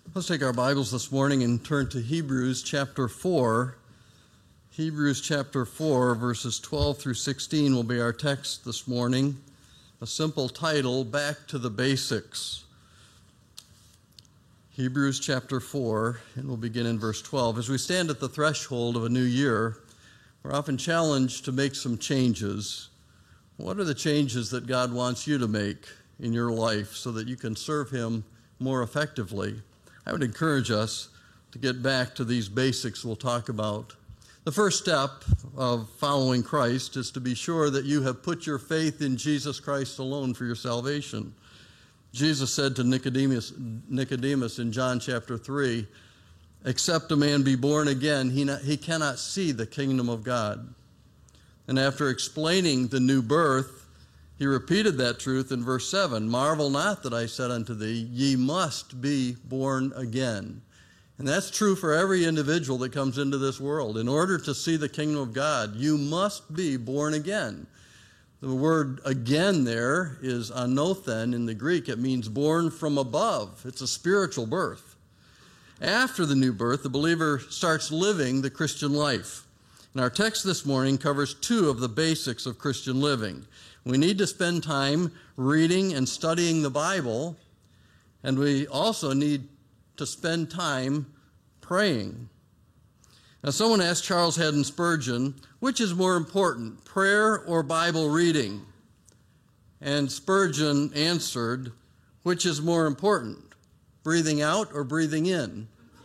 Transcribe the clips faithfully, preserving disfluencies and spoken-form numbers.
Let's take our Bibles this morning and turn to Hebrews chapter four. Hebrews chapter four, verses twelve through sixteen will be our text this morning. A simple title, Back to the Basics. Hebrews chapter four, and we'll begin in verse twelve. As we stand at the threshold of a new year, we're often challenged to make some changes. What are the changes that God wants you to make in your life so that you can serve Him more effectively? I would encourage us to get back to these basics we'll talk about. The first step of following Christ is to be sure that you have put your faith in Jesus Christ alone for your salvation. Jesus said to Nicodemus, Nicodemus in John chapter three, "Except a man be born again, he, not, he cannot see the kingdom of God." And after explaining the new birth, he repeated that truth in verse seven, "Marvel not that I said unto thee, ye must be born again." And that's true for every individual that comes into this world. In order to see the kingdom of God, you must be born again. The word again there is anothen in the Greek. It means born from above. It's a spiritual birth. After the new birth, the believer starts living the Christian life. And our text this morning covers two of the basics of Christian living. We need to spend time reading and studying the Bible, and we also need to spend time praying. Now, someone asked Charles Haddon Spurgeon, which is more important, prayer or Bible reading? And Spurgeon answered, which is more important, breathing out or breathing in?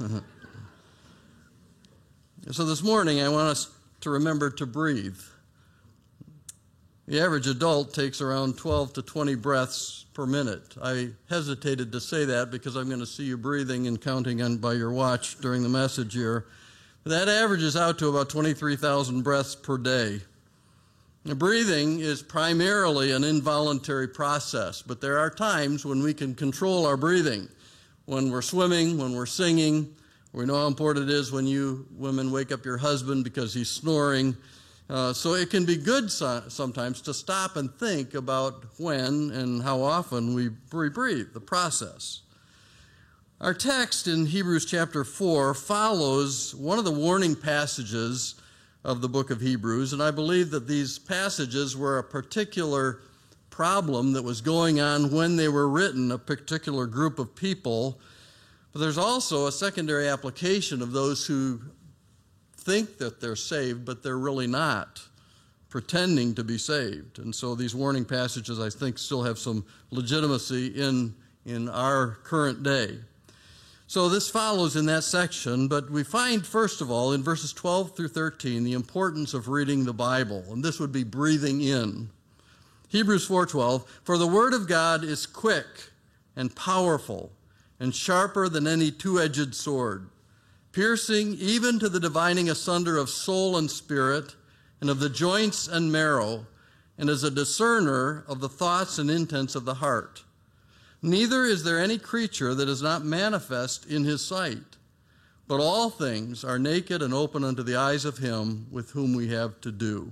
So this morning, I want us to remember to breathe. The average adult takes around twelve to twenty breaths per minute. I hesitated to say that because I'm going to see you breathing and counting on by your watch during the message here. But that averages out to about twenty-three thousand breaths per day. Now, breathing is primarily an involuntary process, but there are times when we can control our breathing. When we're swimming, when we're singing. We know how important it is when you women wake up your husband because he's snoring. Uh, so it can be good so- sometimes to stop and think about when and how often we breathe, the process. Our text in Hebrews chapter four follows one of the warning passages of the book of Hebrews, and I believe that these passages were a particular problem that was going on when they were written, a particular group of people. But there's also a secondary application of those who think that they're saved, but they're really not, pretending to be saved. And so these warning passages, I think, still have some legitimacy in, in our current day. So this follows in that section, but we find, first of all, in verses twelve through thirteen, the importance of reading the Bible, and this would be breathing in. Hebrews four twelve, "For the word of God is quick and powerful and sharper than any two-edged sword, piercing even to the dividing asunder of soul and spirit, and of the joints and marrow, and is a discerner of the thoughts and intents of the heart. Neither is there any creature that is not manifest in his sight, but all things are naked and open unto the eyes of him with whom we have to do."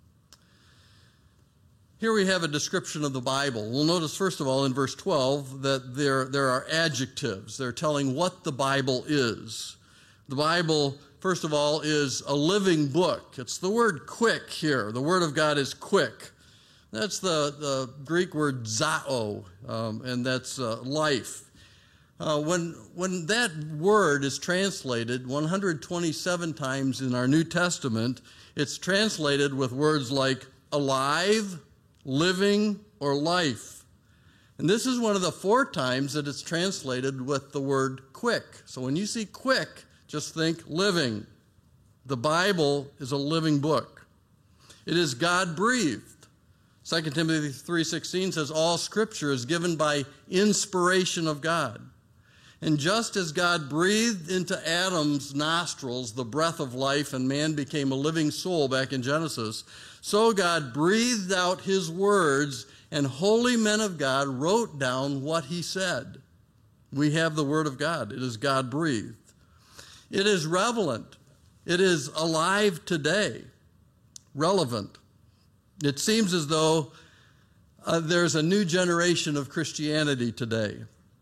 Here we have a description of the Bible. We'll notice, first of all, in verse twelve, that there, there are adjectives. They're telling what the Bible is. The Bible, first of all, is a living book. It's the word quick here. The Word of God is quick. That's the, the Greek word zao, um, and that's uh, life. Uh, when, when that word is translated one hundred twenty-seven times in our New Testament, it's translated with words like alive, living, or life. And this is one of the four times that it's translated with the word quick. So when you see quick, just think living. The Bible is a living book. It is God-breathed. Second Timothy three sixteen says, "All Scripture is given by inspiration of God." And just as God breathed into Adam's nostrils the breath of life and man became a living soul back in Genesis, so God breathed out his words and holy men of God wrote down what he said. We have the Word of God. It is God-breathed. It is relevant. It is alive today, relevant. It seems as though uh, there's a new generation of Christianity today.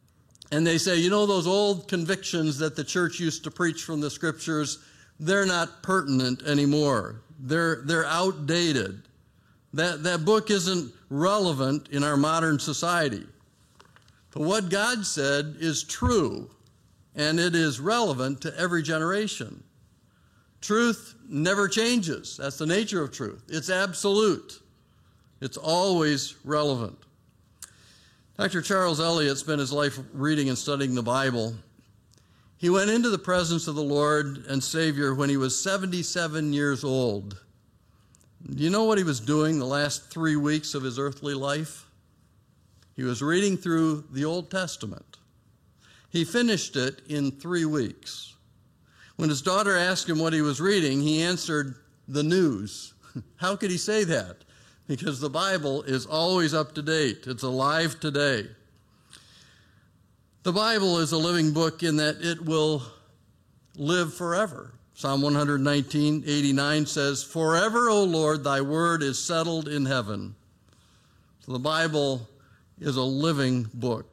And they say, you know, those old convictions that the church used to preach from the scriptures, they're not pertinent anymore. They're, they're outdated. That, that book isn't relevant in our modern society. But what God said is true, and it is relevant to every generation. Truth never changes. That's the nature of truth. It's absolute. It's always relevant. Doctor Charles Eliot spent his life reading and studying the Bible. He went into the presence of the Lord and Savior when he was seventy-seven years old. Do you know what he was doing the last three weeks of his earthly life? He was reading through the Old Testament. He finished it in three weeks. When his daughter asked him what he was reading, he answered, the news. How could he say that? Because the Bible is always up to date. It's alive today. The Bible is a living book in that it will live forever. Psalm one nineteen, eighty-nine says, forever, O Lord, thy word is settled in heaven. So the Bible is a living book.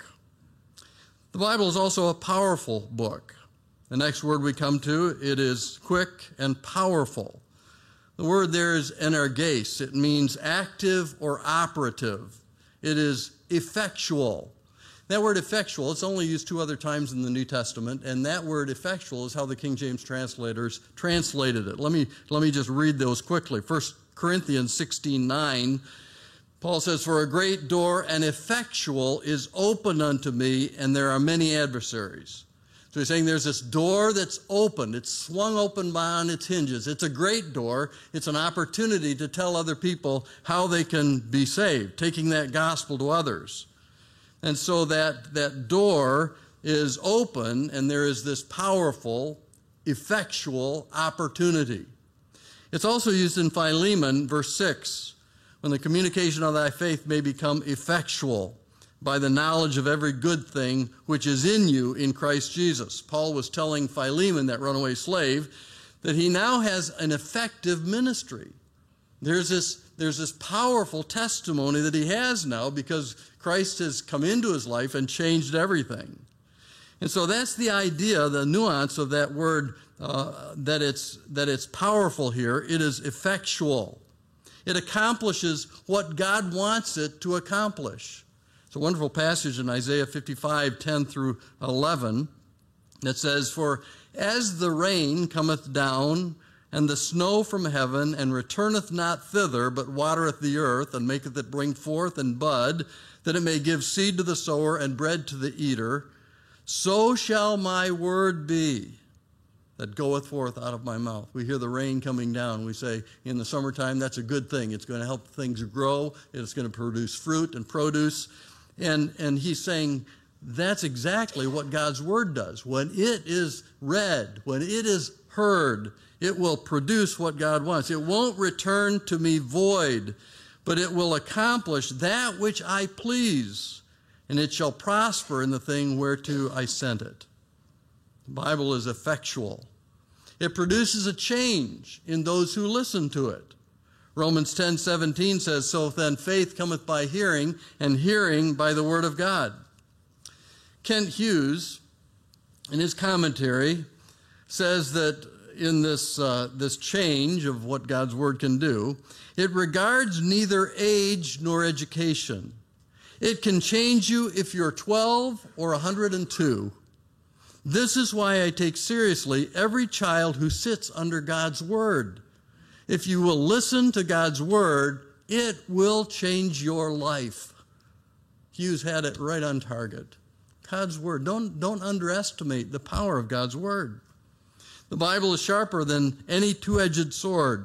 The Bible is also a powerful book. The next word we come to, it is quick and powerful. The word there is energes. It means active or operative. It is effectual. That word effectual, it's only used two other times in the New Testament, and that word effectual is how the King James translators translated it. Let me, let me just read those quickly. First Corinthians sixteen nine, Paul says, for a great door and effectual is open unto me, and there are many adversaries. So he's saying there's this door that's open. It's swung open on its hinges. It's a great door. It's an opportunity to tell other people how they can be saved, taking that gospel to others. And so that, that door is open, and there is this powerful, effectual opportunity. It's also used in Philemon, verse six, when the communication of thy faith may become effectual by the knowledge of every good thing which is in you in Christ Jesus. Paul was telling Philemon, that runaway slave, that he now has an effective ministry. There's this, there's this powerful testimony that he has now because Christ has come into his life and changed everything. And so that's the idea, the nuance of that word, uh, that it's, that it's powerful here. It is effectual. It accomplishes what God wants it to accomplish. It's a wonderful passage in Isaiah fifty-five, ten through eleven that says, for as the rain cometh down, and the snow from heaven, and returneth not thither, but watereth the earth, and maketh it bring forth and bud, that it may give seed to the sower and bread to the eater, so shall my word be that goeth forth out of my mouth. We hear the rain coming down. We say, in the summertime, that's a good thing. It's going to help things grow. It's going to produce fruit and produce. And, and he's saying that's exactly what God's word does. When it is read, when it is heard, it will produce what God wants. It won't return to me void, but it will accomplish that which I please, and it shall prosper in the thing whereto I sent it. The Bible is effectual. It produces a change in those who listen to it. Romans ten seventeen says, so then faith cometh by hearing, and hearing by the word of God. Kent Hughes, in his commentary, says that in this, uh, this change of what God's word can do, it regards neither age nor education. It can change you if you're twelve or one hundred two. This is why I take seriously every child who sits under God's word. If you will listen to God's word, it will change your life. Hughes had it right on target. God's word. Don't, don't underestimate the power of God's word. The Bible is sharper than any two-edged sword.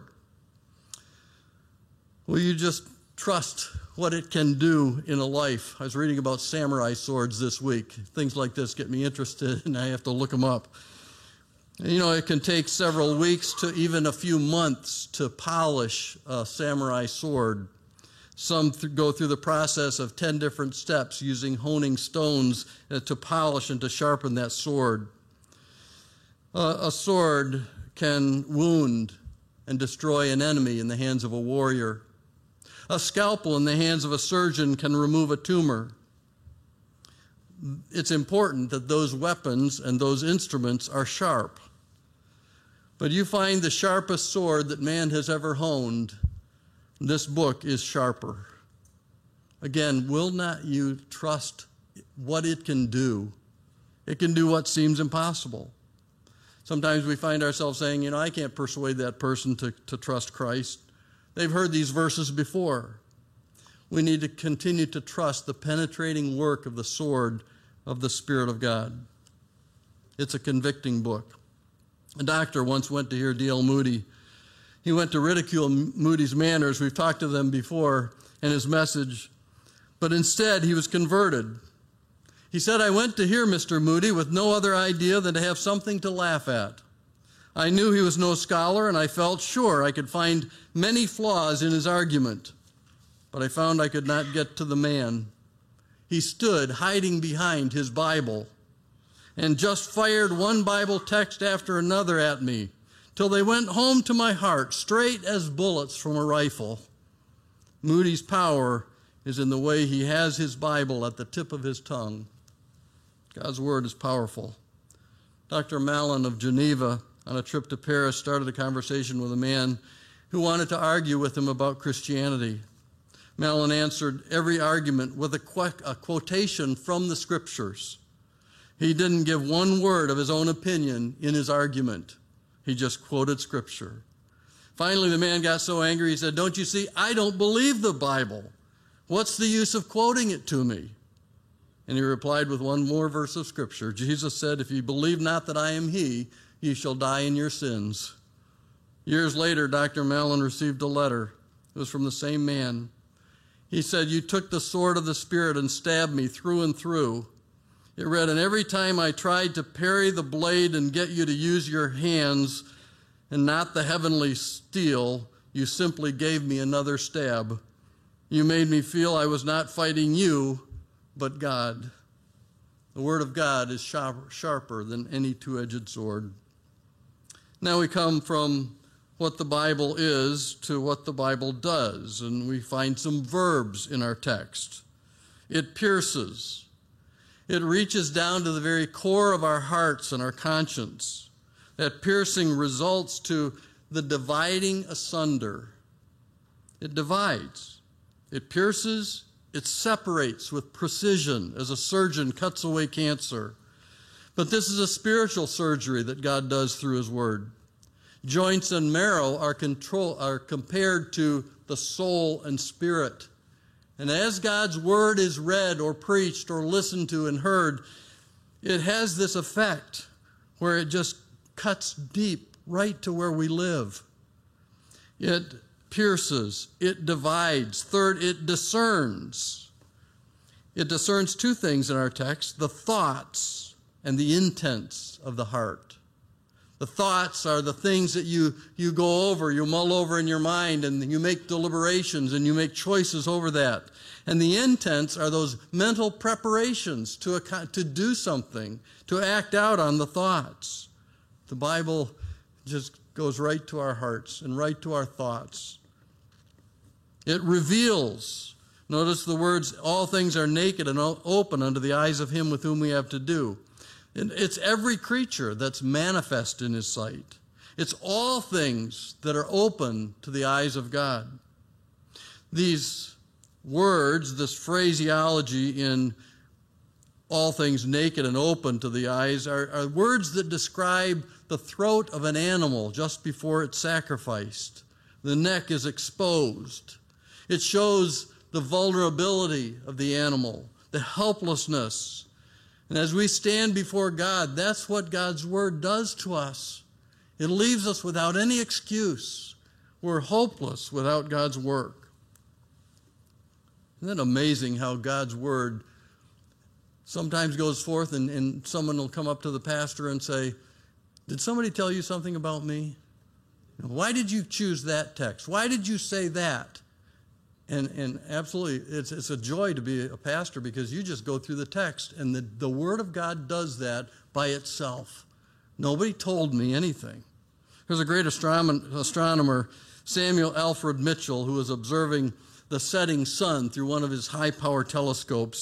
Will you just trust what it can do in a life? I was reading about samurai swords this week. Things like this get me interested, and I have to look them up. You know, it can take several weeks to even a few months to polish a samurai sword. Some th- go through the process of ten different steps using honing stones uh, to polish and to sharpen that sword. Uh, a sword can wound and destroy an enemy in the hands of a warrior. A scalpel in the hands of a surgeon can remove a tumor. it's important that those weapons and those instruments are sharp. But you find the sharpest sword that man has ever honed, this book is sharper. Again, will not you trust what it can do? It can do what seems impossible. Sometimes we find ourselves saying, you know, I can't persuade that person to, to trust Christ. They've heard these verses before. We need to continue to trust the penetrating work of the sword of the Spirit of God. It's a convicting book. A doctor once went to hear D L Moody. He went to ridicule Moody's manners. We've talked to them before and his message. But instead, he was converted. He said, I went to hear Mister Moody with no other idea than to have something to laugh at. I knew he was no scholar, and I felt sure I could find many flaws in his argument. But I found I could not get to the man. He stood hiding behind his Bible and just fired one Bible text after another at me till they went home to my heart, straight as bullets from a rifle. Moody's power is in the way he has his Bible at the tip of his tongue. God's word is powerful. Doctor Mallon of Geneva, on a trip to Paris, started a conversation with a man who wanted to argue with him about Christianity. Mallon answered every argument with a, qu- a quotation from the Scriptures. He didn't give one word of his own opinion in his argument. He just quoted Scripture. Finally, the man got so angry, he said, don't you see, I don't believe the Bible. What's the use of quoting it to me? And he replied with one more verse of Scripture. Jesus said, if you believe not that I am he, ye shall die in your sins. Years later, Doctor Mallon received a letter. It was from the same man. He said, you took the sword of the Spirit and stabbed me through and through. It read, and every time I tried to parry the blade and get you to use your hands and not the heavenly steel, you simply gave me another stab. You made me feel I was not fighting you, but God. The Word of God is sharper, sharper than any two-edged sword. Now we come from what the Bible is to what the Bible does, and we find some verbs in our text. It pierces. It reaches down to the very core of our hearts and our conscience. That piercing results to the dividing asunder. It divides. It pierces. It separates with precision as a surgeon cuts away cancer. But this is a spiritual surgery that God does through his word. Joints and marrow are, control, are compared to the soul and spirit. And as God's word is read or preached or listened to and heard, it has this effect where it just cuts deep right to where we live. It pierces, it divides. Third, it discerns. It discerns two things in our text, the thoughts and the intents of the heart. The thoughts are the things that you, you go over, you mull over in your mind, and you make deliberations and you make choices over that. And the intents are those mental preparations to, to do something, to act out on the thoughts. The Bible just goes right to our hearts and right to our thoughts. It reveals. Notice the words, all things are naked and open unto the eyes of him with whom we have to do. It's every creature that's manifest in his sight. It's all things that are open to the eyes of God. These words, this phraseology in all things naked and open to the eyes are, are words that describe the throat of an animal just before it's sacrificed. The neck is exposed. It shows the vulnerability of the animal, the helplessness. And as we stand before God, that's what God's word does to us. It leaves us without any excuse. We're hopeless without God's work. Isn't it amazing how God's word sometimes goes forth and, and someone will come up to the pastor and say, did somebody tell you something about me? Why did you choose that text? Why did you say that? And, and absolutely, it's, it's a joy to be a pastor because you just go through the text, and the, the Word of God does that by itself. Nobody told me anything. There's a great astronom- astronomer, Samuel Alfred Mitchell, who was observing the setting sun through one of his high-power telescopes.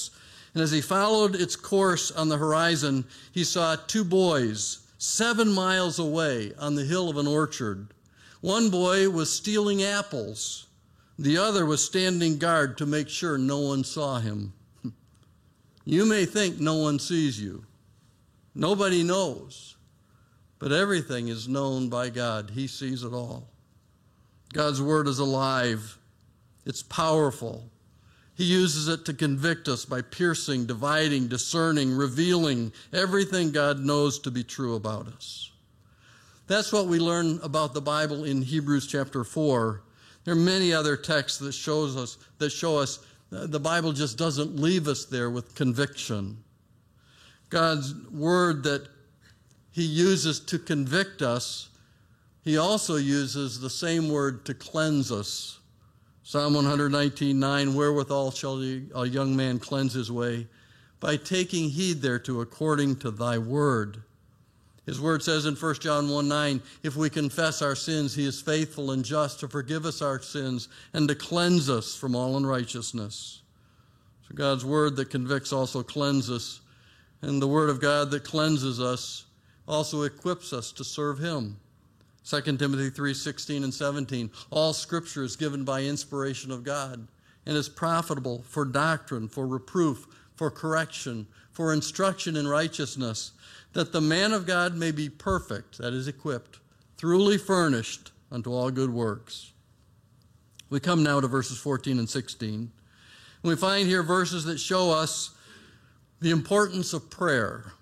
And as he followed its course on the horizon, he saw two boys seven miles away on the hill of an orchard. One boy was stealing apples. The other was standing guard to make sure no one saw him. You may think no one sees you. Nobody knows. But everything is known by God. He sees it all. God's word is alive. It's powerful. He uses it to convict us by piercing, dividing, discerning, revealing everything God knows to be true about us. That's what we learn about the Bible in Hebrews chapter four. There are many other texts that shows us that show us the Bible just doesn't leave us there with conviction. God's word that he uses to convict us, he also uses the same word to cleanse us. Psalm one nineteen nine, wherewithal shall a young man cleanse his way? By taking heed thereto according to thy word. His word says in First John one nine, if we confess our sins, he is faithful and just to forgive us our sins and to cleanse us from all unrighteousness. So God's word that convicts also cleanses, and the word of God that cleanses us also equips us to serve him. Second Timothy three sixteen and seventeen, all scripture is given by inspiration of God and is profitable for doctrine, for reproof, for correction, for instruction in righteousness, that the man of God may be perfect, that is equipped, thoroughly furnished unto all good works. We come now to verses fourteen and sixteen. And we find here verses that show us the importance of prayer.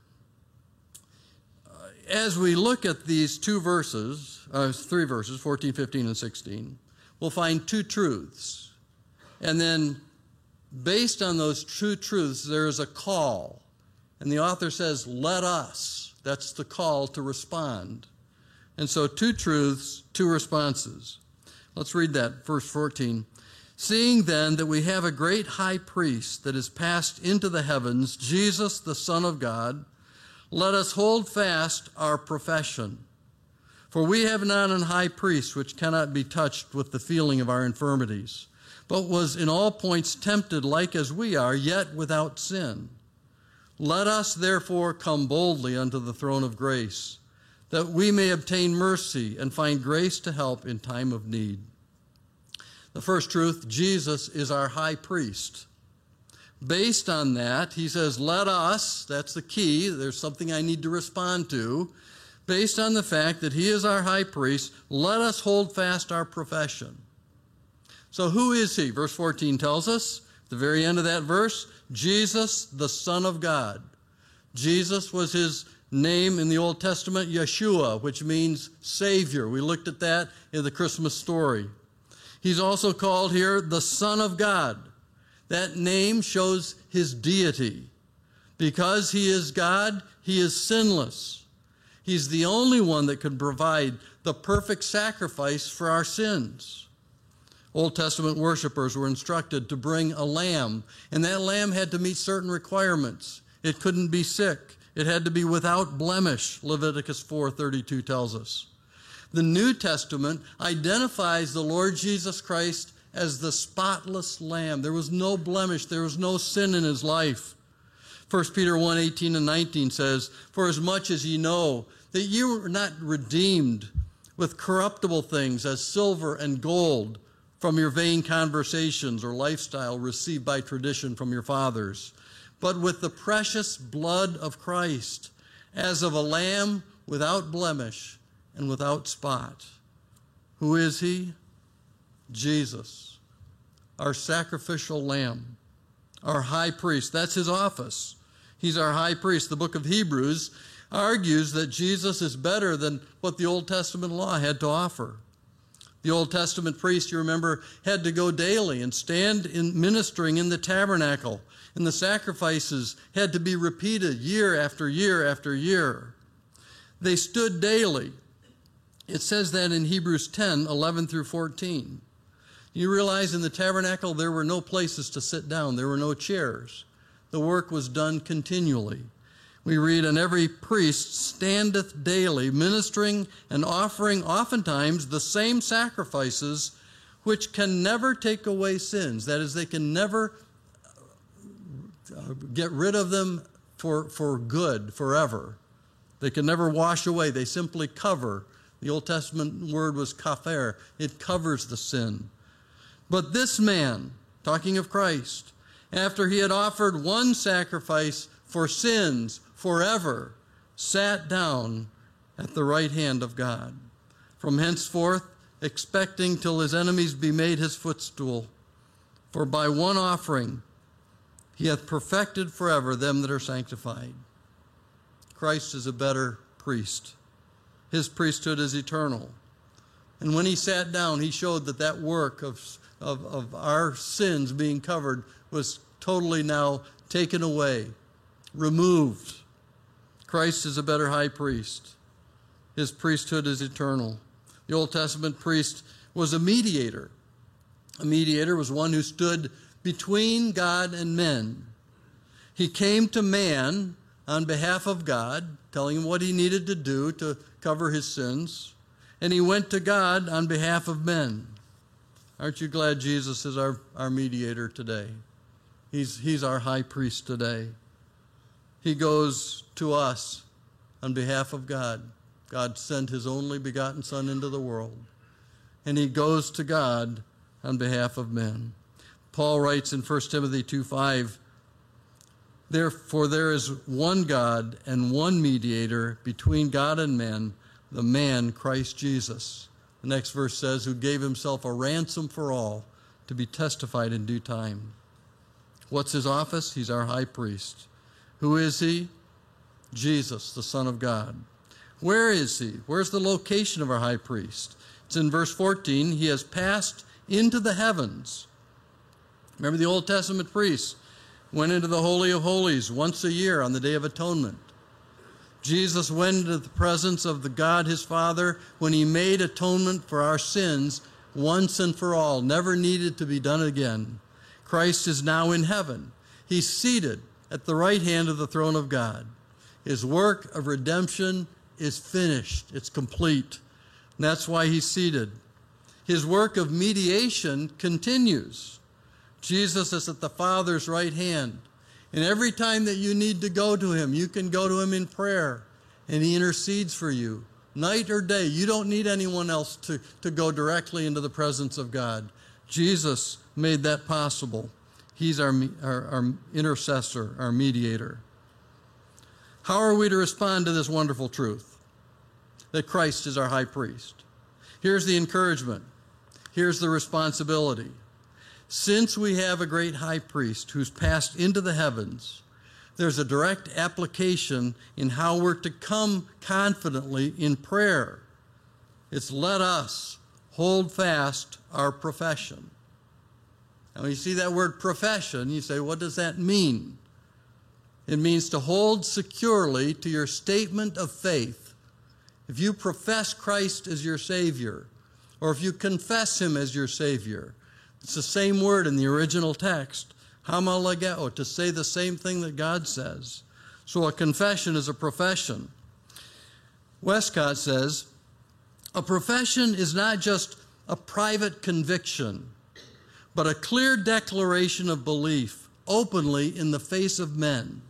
As we look at these two verses, uh, three verses, fourteen, fifteen, and sixteen, we'll find two truths. And then based on those two truths, there is a call. And the author says, let us. That's the call to respond. And so two truths, two responses. Let's read that, verse fourteen. Seeing then that we have a great high priest that is passed into the heavens, Jesus, the Son of God, let us hold fast our profession. For we have not an high priest which cannot be touched with the feeling of our infirmities, but was in all points tempted like as we are, yet without sin. Let us therefore come boldly unto the throne of grace, that we may obtain mercy and find grace to help in time of need. The first truth, Jesus is our high priest. Based on that, he says, let us, that's the key, there's something I need to respond to. Based on the fact that he is our high priest, let us hold fast our profession. So who is he? Verse fourteen tells us, at the very end of that verse, Jesus, the Son of God. Jesus was his name in the Old Testament, Yeshua, which means Savior. We looked at that in the Christmas story. He's also called here the Son of God. That name shows his deity. Because he is God, he is sinless. He's the only one that can provide the perfect sacrifice for our sins. Old Testament worshipers were instructed to bring a lamb, and that lamb had to meet certain requirements. It couldn't be sick. It had to be without blemish, Leviticus four thirty-two tells us. The New Testament identifies the Lord Jesus Christ as the spotless lamb. There was no blemish. There was no sin in his life. First Peter one eighteen and nineteen says, for as much as ye know that you were not redeemed with corruptible things as silver and gold from your vain conversations or lifestyle received by tradition from your fathers, but with the precious blood of Christ, as of a lamb without blemish and without spot. Who is he? Jesus, our sacrificial lamb, our high priest. That's his office. He's our high priest. The book of Hebrews argues that Jesus is better than what the Old Testament law had to offer. The Old Testament priest, you remember, had to go daily and stand in ministering in the tabernacle, and the sacrifices had to be repeated year after year after year. They stood daily. It says that in Hebrews ten, eleven through fourteen. You realize in the tabernacle there were no places to sit down. There were no chairs. The work was done continually. We read, and every priest standeth daily, ministering and offering oftentimes the same sacrifices, which can never take away sins. That is, they can never uh, get rid of them for, for good, forever. They can never wash away. They simply cover. The Old Testament word was kafer. It covers the sin. But this man, talking of Christ, after he had offered one sacrifice for sins forever, sat down at the right hand of God, from henceforth expecting till his enemies be made his footstool. For by one offering he hath perfected forever them that are sanctified. Christ is a better priest. His priesthood is eternal. And when he sat down, he showed that that work of, of, of our sins being covered was totally now taken away, removed. Christ is a better high priest. His priesthood is eternal. The Old Testament priest was a mediator. A mediator was one who stood between God and men. He came to man on behalf of God, telling him what he needed to do to cover his sins, and he went to God on behalf of men. Aren't you glad Jesus is our, our mediator today? He's, he's our high priest today. He goes to us on behalf of God. God sent his only begotten Son into the world, and he goes to God on behalf of men. Paul writes in First Timothy two five, therefore there is one God and one mediator between God and men, the man Christ Jesus. The next verse says, who gave himself a ransom for all, to be testified in due time. What's his office? He's our high priest. Who is he? Jesus, the Son of God. Where is he? Where's the location of our high priest? It's in verse fourteen. He has passed into the heavens. Remember, the Old Testament priests went into the Holy of Holies once a year on the Day of Atonement. Jesus went into the presence of the God, his Father, when he made atonement for our sins once and for all, never needed to be done again. Christ is now in heaven. He's seated at the right hand of the throne of God. His work of redemption is finished. It's complete. And that's why he's seated. His work of mediation continues. Jesus is at the Father's right hand. And every time that you need to go to him, you can go to him in prayer, and he intercedes for you. Night or day, you don't need anyone else to, to go directly into the presence of God. Jesus made that possible. He's our, our, our intercessor, our mediator. How are we to respond to this wonderful truth? That Christ is our high priest. Here's the encouragement. Here's the responsibility. Since we have a great high priest who's passed into the heavens, there's a direct application in how we're to come confidently in prayer. It's let us hold fast our profession. Now, when you see that word profession, you say, what does that mean? It means to hold securely to your statement of faith. If you profess Christ as your Savior, or if you confess him as your Savior, it's the same word in the original text, homologeo, to say the same thing that God says. So a confession is a profession. Westcott says, a profession is not just a private conviction, but a clear declaration of belief openly in the face of men.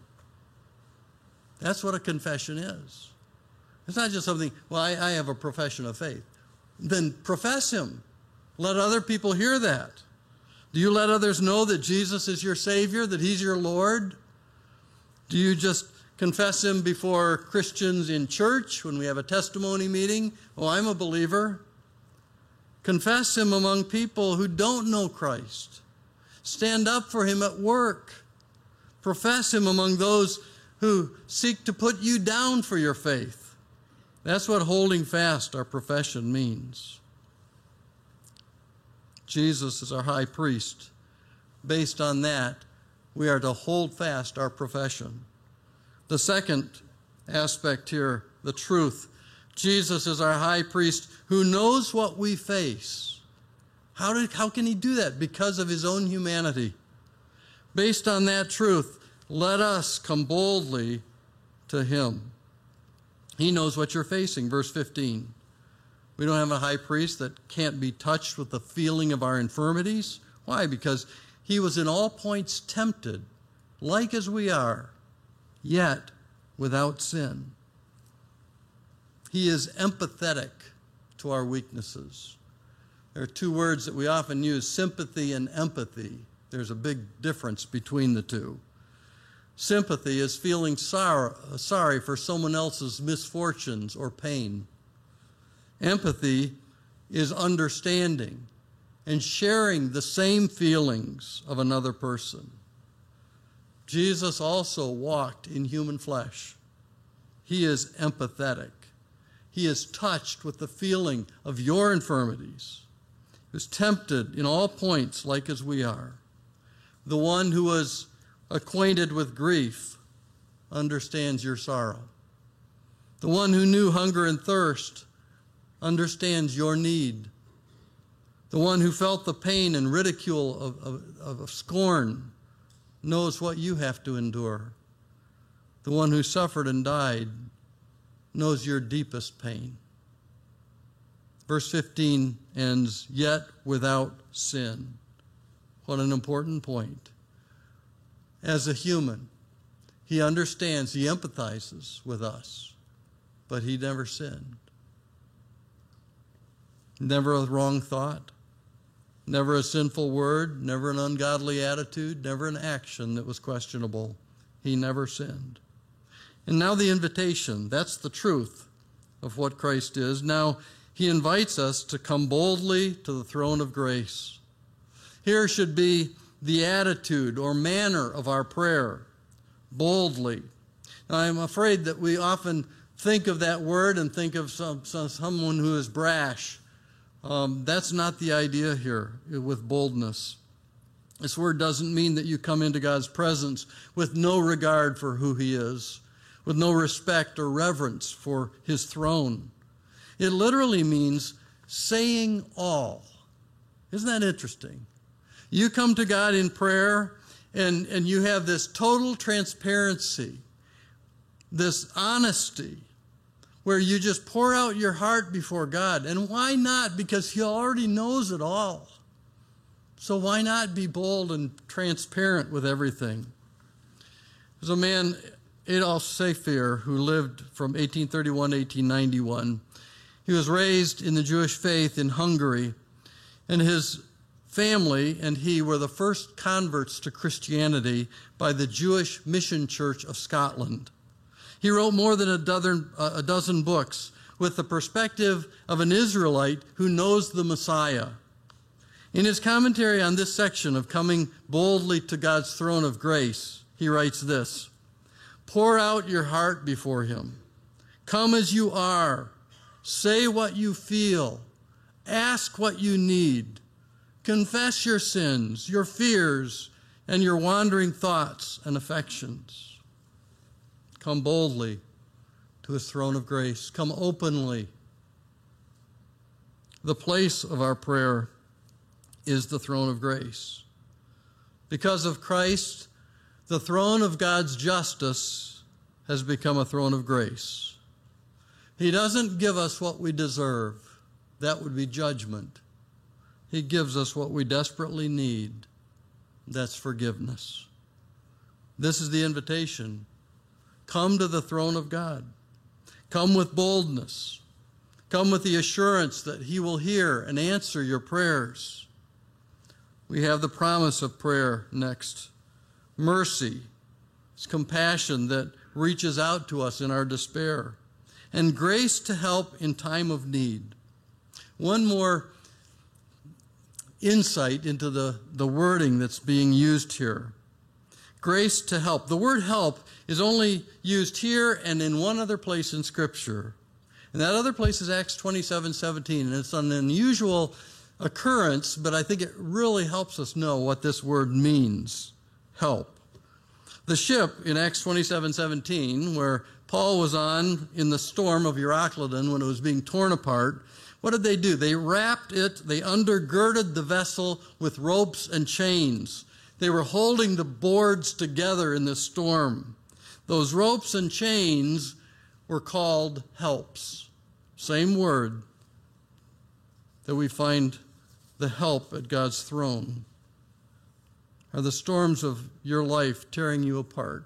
That's what a confession is. It's not just something, well, I, I have a profession of faith. Then profess him. Let other people hear that. Do you let others know that Jesus is your Savior, that he's your Lord? Do you just confess him before Christians in church when we have a testimony meeting? Oh, I'm a believer. Confess him among people who don't know Christ. Stand up for him at work. Profess him among those who seek to put you down for your faith. That's what holding fast our profession means. Jesus is our high priest. Based on that, we are to hold fast our profession. The second aspect here, the truth. Jesus is our high priest who knows what we face. How, did, how can he do that? Because of his own humanity. Based on that truth, let us come boldly to him. He knows what you're facing, verse fifteen. We don't have a high priest that can't be touched with the feeling of our infirmities. Why? Because he was in all points tempted, like as we are, yet without sin. He is empathetic to our weaknesses. There are two words that we often use, sympathy and empathy. There's a big difference between the two. Sympathy is feeling sorrow, sorry for someone else's misfortunes or pain. Empathy is understanding and sharing the same feelings of another person. Jesus also walked in human flesh. He is empathetic. He is touched with the feeling of your infirmities. He was tempted in all points like as we are. The one who was acquainted with grief understands your sorrow. The one who knew hunger and thirst understands your need. The one who felt the pain and ridicule of, of, of scorn knows what you have to endure. The one who suffered and died knows your deepest pain. Verse fifteen ends, yet without sin. What an important point. As a human, he understands, he empathizes with us, but he never sinned. Never a wrong thought, never a sinful word, never an ungodly attitude, never an action that was questionable. He never sinned. And now the invitation, that's the truth of what Christ is. Now he invites us to come boldly to the throne of grace. Here should be the attitude or manner of our prayer, boldly. Now, I'm afraid that we often think of that word and think of some, some, someone who is brash. Um, that's not the idea here with boldness. This word doesn't mean that you come into God's presence with no regard for who he is, with no respect or reverence for his throne. It literally means saying all. Isn't that interesting? You come to God in prayer and, and you have this total transparency, this honesty, where you just pour out your heart before God. And why not? Because he already knows it all. So why not be bold and transparent with everything? There's a man, Adolf Saphir, who lived from eighteen thirty-one to eighteen ninety-one. He was raised in the Jewish faith in Hungary, and his family and he were the first converts to Christianity by the Jewish Mission Church of Scotland. He wrote more than a dozen, a dozen books with the perspective of an Israelite who knows the Messiah. In his commentary on this section of coming boldly to God's throne of grace, he writes this: pour out your heart before him. Come as you are. Say what you feel. Ask what you need. Confess your sins, your fears, and your wandering thoughts and affections. Come boldly to his throne of grace. Come openly. The place of our prayer is the throne of grace. Because of Christ, the throne of God's justice has become a throne of grace. He doesn't give us what we deserve. That would be judgment. He gives us what we desperately need. That's forgiveness. This is the invitation. Come to the throne of God. Come with boldness. Come with the assurance that he will hear and answer your prayers. We have the promise of prayer next. Mercy. It's compassion that reaches out to us in our despair. And grace to help in time of need. One more insight into the, the wording that's being used here. Grace to help. The word help is only used here and in one other place in Scripture. And that other place is Acts twenty-seven seventeen. And it's an unusual occurrence, but I think it really helps us know what this word means. Help. The ship in Acts twenty-seven seventeen, where Paul was on in the storm of Euroclydon when it was being torn apart, what did they do? They wrapped it, they undergirded the vessel with ropes and chains. They were holding the boards together in this storm. Those ropes and chains were called helps. Same word that we find the help at God's throne. Are the storms of your life tearing you apart?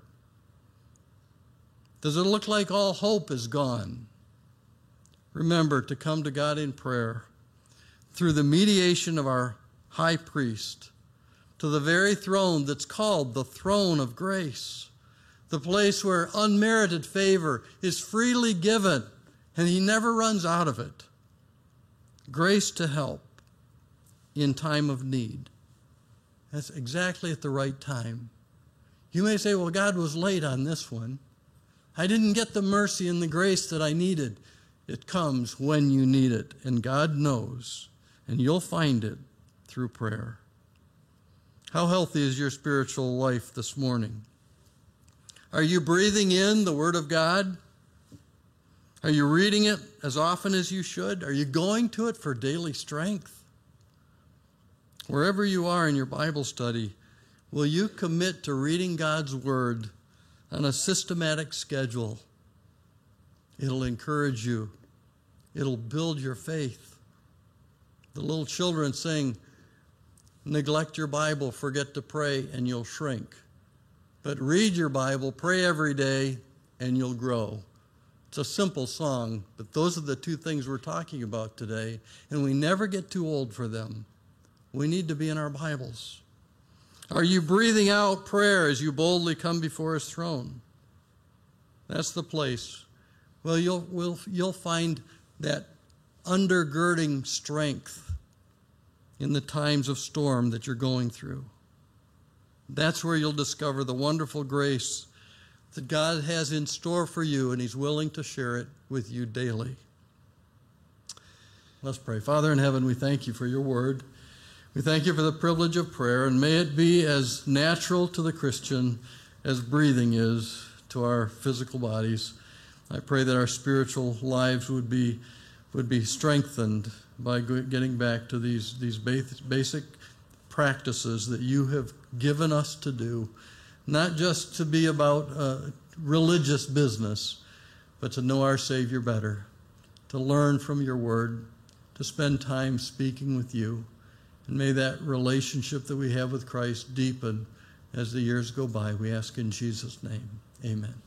Does it look like all hope is gone? Remember to come to God in prayer through the mediation of our high priest to the very throne that's called the throne of grace, the place where unmerited favor is freely given and he never runs out of it. Grace to help in time of need. That's exactly at the right time. You may say, well, God was late on this one. I didn't get the mercy and the grace that I needed. It comes when you need it, and God knows, and you'll find it through prayer. How healthy is your spiritual life this morning? Are you breathing in the Word of God? Are you reading it as often as you should? Are you going to it for daily strength? Wherever you are in your Bible study, will you commit to reading God's Word on a systematic schedule? It'll encourage you. It'll build your faith. The little children sing, neglect your Bible, forget to pray, and you'll shrink. But read your Bible, pray every day, and you'll grow. It's a simple song, but those are the two things we're talking about today, and we never get too old for them. We need to be in our Bibles. Are you breathing out prayer as you boldly come before his throne? That's the place. Well, you'll, we'll, you'll find that undergirding strength in the times of storm that you're going through. That's where you'll discover the wonderful grace that God has in store for you, and he's willing to share it with you daily. Let's pray. Father in heaven, we thank you for your word. We thank you for the privilege of prayer, and may it be as natural to the Christian as breathing is to our physical bodies. I pray that our spiritual lives would be would be strengthened by getting back to these, these basic practices that you have given us to do, not just to be about uh, religious business, but to know our Savior better, to learn from your word, to spend time speaking with you. And may that relationship that we have with Christ deepen as the years go by. We ask in Jesus' name. Amen.